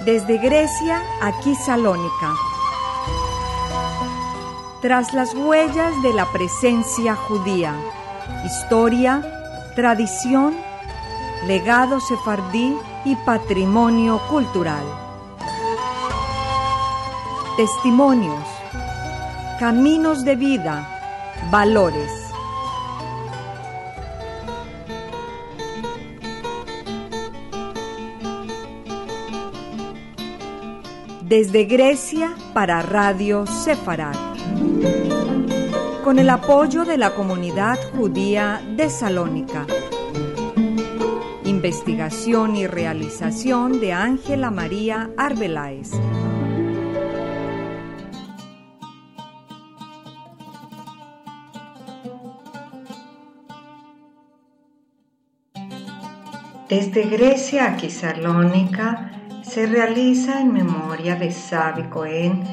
Desde Grecia, aquí Salónica. Tras las huellas de la presencia judía, historia, tradición, legado sefardí y patrimonio cultural. Testimonios, caminos de vida, valores. Desde Grecia para Radio Sefarad. Con el apoyo de la comunidad judía de Salónica. Investigación y realización de Ángela María Arbeláez. Desde Grecia aquí Salónica se realiza en memoria de Zavi Cohen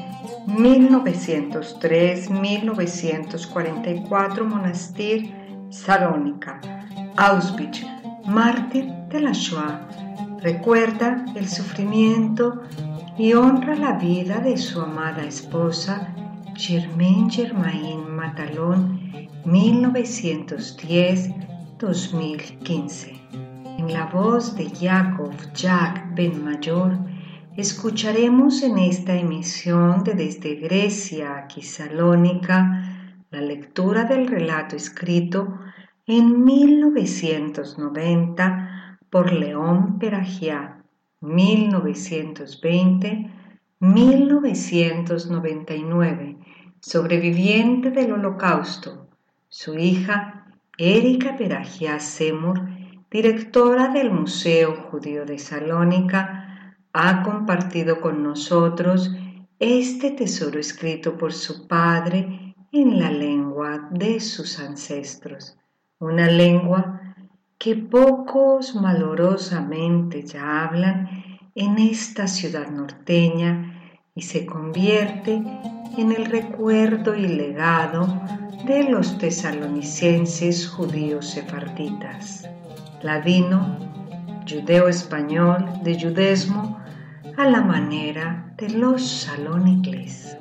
1903-1944 Monastir Salónica, Auschwitz, mártir de la Shoah. Recuerda el sufrimiento y honra la vida de su amada esposa Germaine Germain Matalón 1910-2015. En la voz de Jacob Jack Ben Mayor, escucharemos en esta emisión de Desde Grecia aquí Salónica la lectura del relato escrito en 1990 por León Peragiá, 1920-1999, sobreviviente del Holocausto, su hija Erika Peragiá Seymour, directora del Museo Judío de Salónica, ha compartido con nosotros este tesoro escrito por su padre en la lengua de sus ancestros, una lengua que pocos malorosamente ya hablan en esta ciudad norteña y se convierte en el recuerdo y legado de los tesalonicenses judíos sefarditas. Ladino, judeo-español de judesmo a la manera de los salónicles.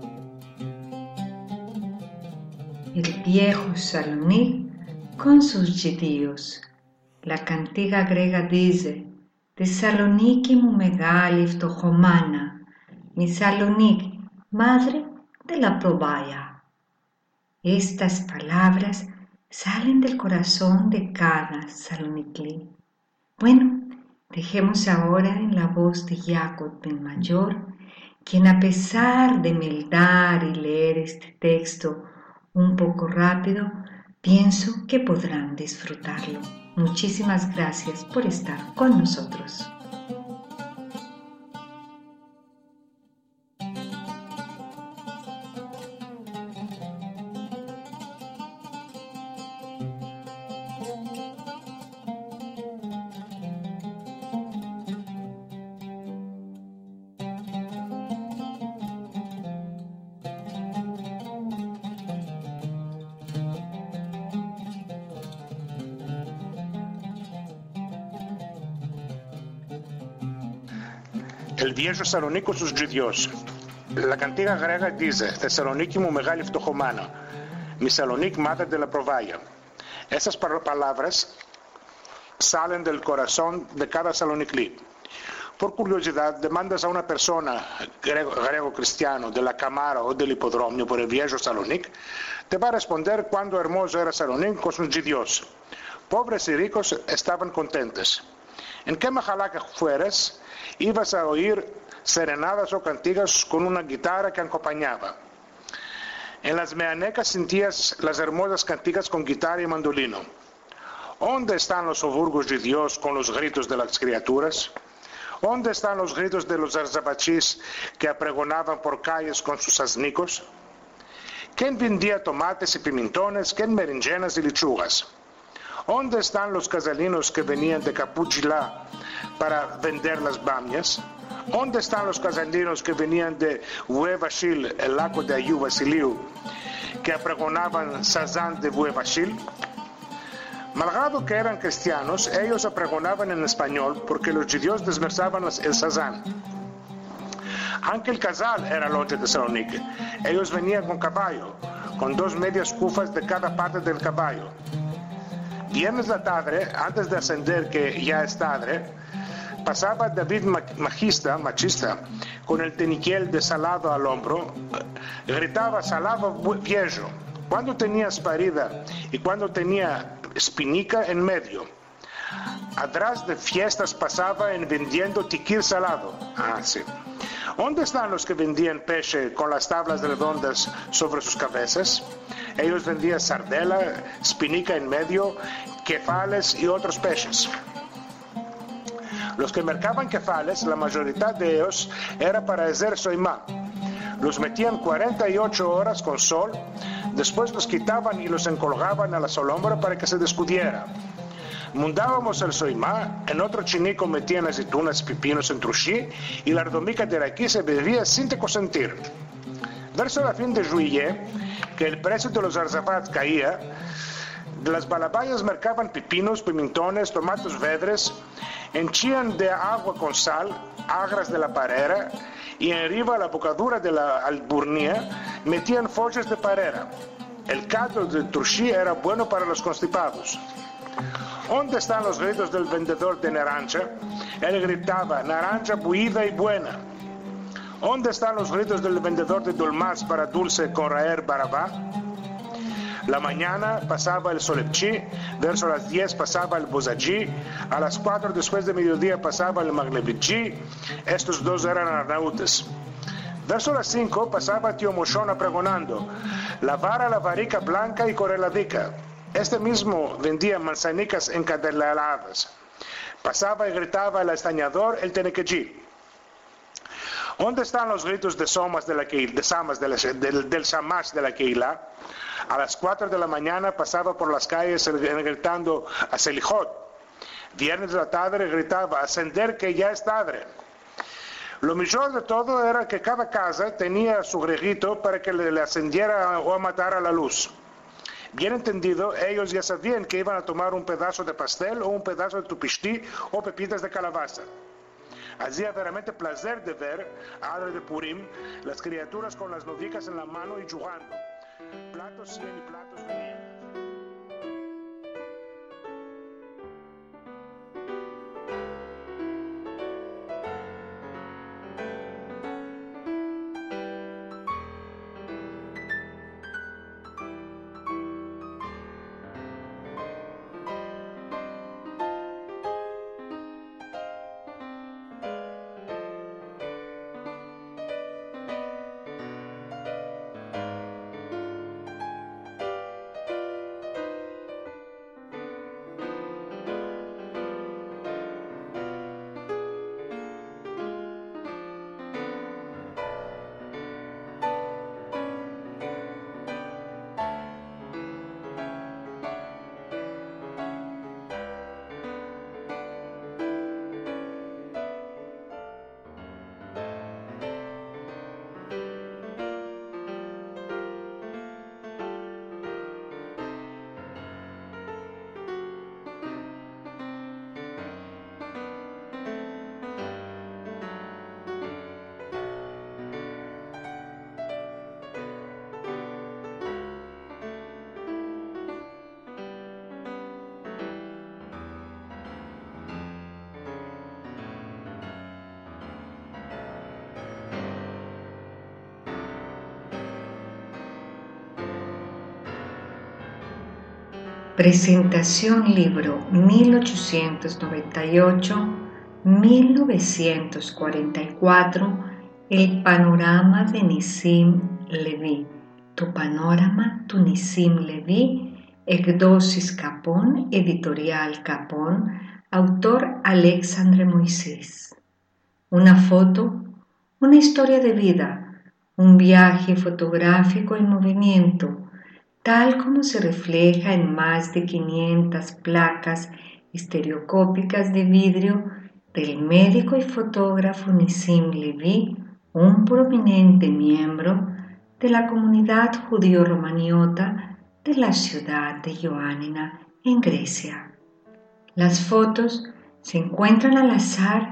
El viejo Saloní con sus judíos. La cantiga griega dice: Tesaloniki mu megali ftochomana, mi Salonique, madre de la probaya. Estas palabras salen del corazón de cada saloniquí. Bueno, dejemos ahora en la voz de Jacob Ben Mayor, quien a pesar de meldar y leer este texto un poco rápido, pienso que podrán disfrutarlo. Muchísimas gracias por estar con nosotros. El viejo Salonique con sus judíos. La cantiga griega dice: Tesaloniki mu megali ftochomana, mi Salonique, madre de la probaya. Esas palabras salen del corazón de cada saloniquí. Por curiosidad, demandas a una persona griego-cristiano de la cámara o del hipodromio por el viejo Salonique, te va a responder cuánto hermoso era Salonique con sus judíos. Pobres y ricos estaban contentos. En qué majalá que fueras, ibas a oír serenadas o cantigas con una guitarra que acompañaba. En las meanecas sentías las hermosas cantigas con guitarra y mandolino. ¿Dónde están los oburgos de Dios con los gritos de las criaturas? ¿Dónde están los gritos de los arzabachís que apregonaban por calles con sus asnicos? ¿Quién vendía tomates y pimentones? ¿Quién berenjenas y lechugas? ¿Dónde están los casalinos que venían de Capuchilá para vender las bamias? ¿Dónde están los casalinos que venían de Huevachil, el lago de Ayú Vasiliu, que apregonaban sazán de Huevachil? Malgrado que eran cristianos, ellos apregonaban en español porque los judíos desversaban el sazán. Anche el casal era longe de Salonique. Ellos venían con caballo, con 2 medias cufas de cada parte del caballo. Viernes la tarde, antes de ascender, que ya es tarde, pasaba David Machista, con el teniquiel de salado al hombro, gritaba salado viejo, cuando tenía sparida y cuando tenía spinica en medio. Atrás de fiestas pasaba en vendiendo tiquil salado. Ah, sí. ¿Dónde están los que vendían peche con las tablas redondas sobre sus cabezas? Ellos vendían sardela, spinica en medio, quefales y otros peces. Los que mercaban quefales, la mayoría de ellos era para hacer soimá. Los metían 48 horas con sol, después los quitaban y los encolgaban a la solombra para que se descudiera. Mundábamos el soimá, en otro chinico metían aceitunas, pepinos en truchí y la ardomica de aquí se bebía sin te consentir. Verso la fin de juillet, que el precio de los arzafats caía, las balabayas mercaban pepinos, pimentones, tomates verdes, henchían de agua con sal, agras de la parera y arriba la bocadura de la alburnía metían follas de parera. El caldo de truchí era bueno para los constipados. ¿Dónde están los gritos del vendedor de naranja? Él gritaba, naranja buida y buena. ¿Dónde están los gritos del vendedor de dulmas para dulce con raer barabá? La mañana pasaba el solepchi, verso las 10 pasaba el bozagí, a las 4 después de mediodía pasaba el maglebidji, estos dos eran arnautes. Verso las 5 pasaba tío Moshona pregonando, la vara, la varica blanca y correladica. Este mismo vendía manzanicas encadeladas. Pasaba y gritaba el estañador, el tenequejí. ¿Dónde están los gritos de Samas del Shamash de la Keilah? A las 4 de la mañana pasaba por las calles gritando a Selijot. Viernes de la tarde gritaba, ascender que ya es tarde. Lo mejor de todo era que cada casa tenía su grejito para que le ascendiera o matara la luz. Bien entendido, ellos ya sabían que iban a tomar un pedazo de pastel o un pedazo de tupistí o pepitas de calabaza. Hacía veramente placer de ver, a hora de Purim, las criaturas con las novicas en la mano y jugando. Platos iban y platos venían. Presentación libro 1898-1944, El panorama de Nissim Leví. Tu panorama, tu Nissim Leví, Ekdosis Capón, editorial Capón, autor Alexandre Moisés. Una foto, una historia de vida, un viaje fotográfico en movimiento, tal como se refleja en más de 500 placas estereoscópicas de vidrio del médico y fotógrafo Nissim Leví, un prominente miembro de la comunidad judío-romaniota de la ciudad de Ioánina, en Grecia. Las fotos se encuentran al azar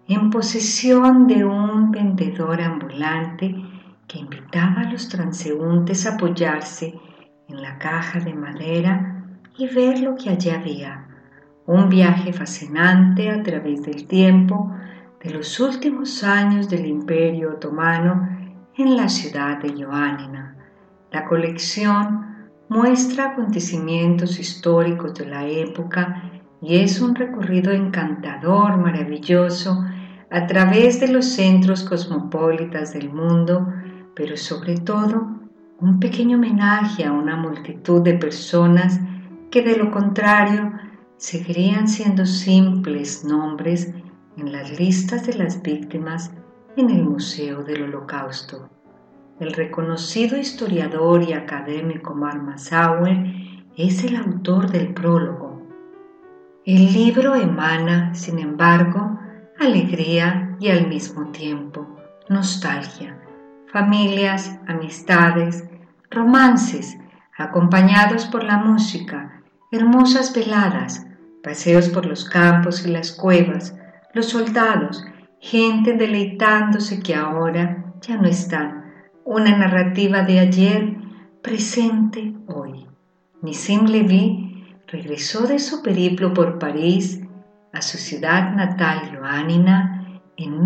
en posesión de un vendedor ambulante que invitaba a los transeúntes a apoyarse en la caja de madera y ver lo que allí había. Un viaje fascinante a través del tiempo de los últimos años del Imperio Otomano en la ciudad de Ioánina. La colección muestra acontecimientos históricos de la época y es un recorrido encantador, maravilloso, a través de los centros cosmopolitas del mundo, pero sobre todo un pequeño homenaje a una multitud de personas que de lo contrario seguirían siendo simples nombres en las listas de las víctimas en el Museo del Holocausto. El reconocido historiador y académico Mark Massauer es el autor del prólogo. El libro emana, sin embargo, alegría y al mismo tiempo nostalgia, familias, amistades, romances, acompañados por la música, hermosas veladas, paseos por los campos y las cuevas, los soldados, gente deleitándose que ahora ya no están, una narrativa de ayer, presente hoy. Nissim Leví regresó de su periplo por París a su ciudad natal Ioánina en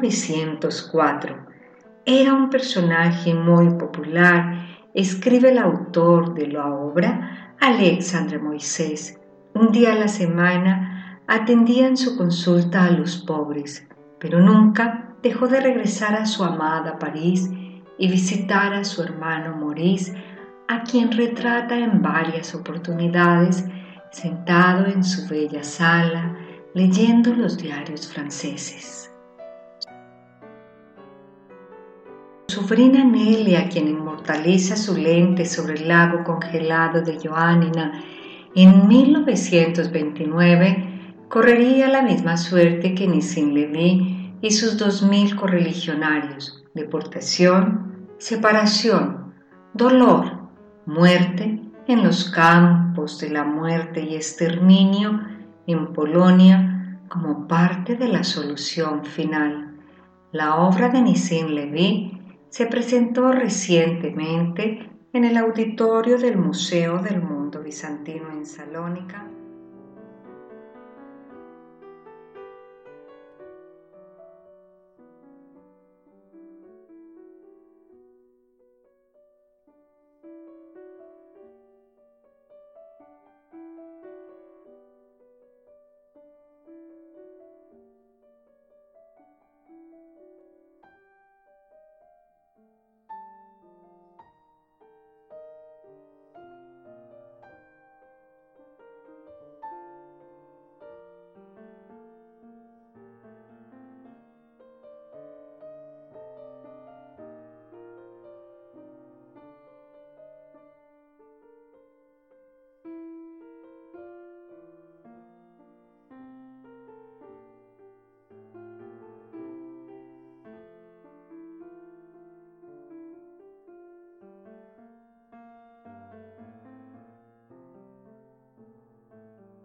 1904. Era un personaje muy popular, escribe el autor de la obra, Alexandre Moisés. Un día a la semana atendía en su consulta a los pobres, pero nunca dejó de regresar a su amada París y visitar a su hermano Maurice, a quien retrata en varias oportunidades sentado en su bella sala leyendo los diarios franceses. Su sobrina Nelia, quien inmortaliza su lente sobre el lago congelado de Ioánina en 1929, correría la misma suerte que Nissim Leví y sus 2000 correligionarios: deportación, separación, dolor, muerte en los campos de la muerte y exterminio en Polonia como parte de la solución final. La obra de Nissim Leví se presentó recientemente en el auditorio del Museo del Mundo Bizantino en Salónica.